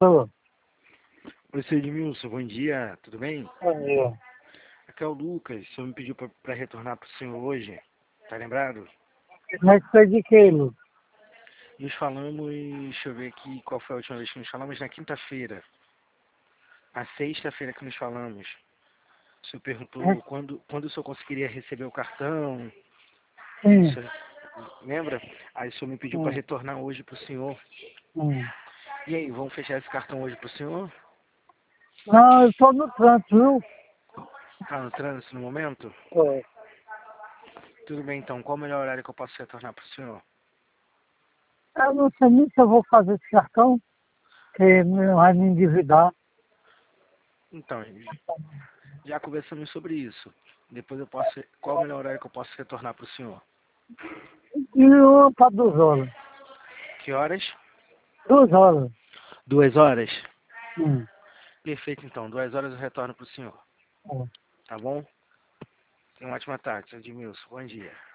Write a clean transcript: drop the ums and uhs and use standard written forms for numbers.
Tô. Oi, seu Edmilson, bom dia, tudo bem? Bom dia. Aqui é o Lucas, o senhor me pediu para retornar para o senhor hoje, tá lembrado? Mas foi de que, Lu? Nos falamos, deixa eu ver aqui qual foi a última vez que nos falamos, na quinta-feira, na sexta-feira que nos falamos. O senhor perguntou quando o senhor conseguiria receber o cartão, o Sim. senhor lembra? Aí o senhor me pediu para Hum, retornar hoje para o senhor. hum. E aí, vamos fechar esse cartão hoje para o senhor? Não, eu tô no trânsito, viu? Tá no trânsito no momento? Tô. Tudo bem então, qual o melhor horário que eu posso retornar para o senhor? Eu não sei nem se eu vou fazer esse cartão, que vai me endividar. Então, já conversamos sobre isso. Depois eu posso. Qual o melhor horário que eu posso retornar para o senhor? E uma para 2 horas. Que horas? 2 horas. 2 horas? Hum. Perfeito, então. 2 horas eu retorno para o senhor. Hum. Tá bom? Tenha uma ótima tarde, seu Edmilson. Bom dia.